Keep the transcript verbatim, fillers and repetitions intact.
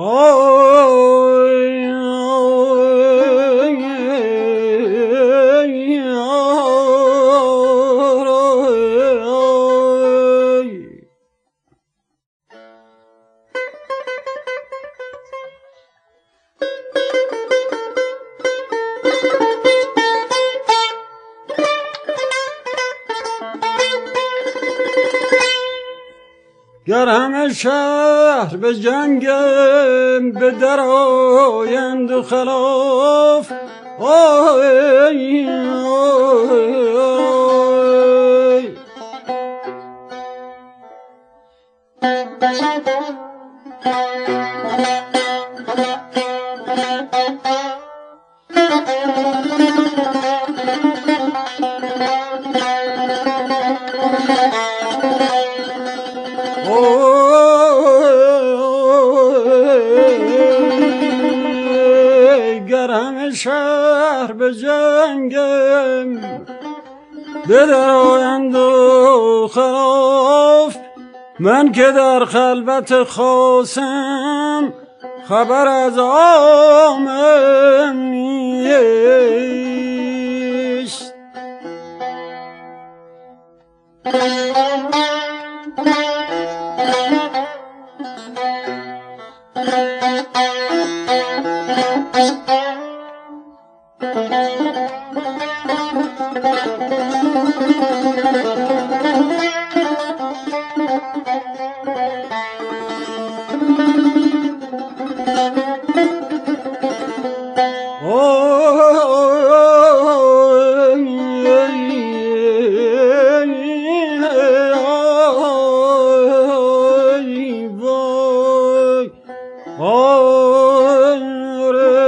گر همه شهر به جنگم به در آیند و خلاف آی آی گر همه شهر به جنگم به در آیند و خلاف من که در خلوت خاصم خبر از عامم نیست. آی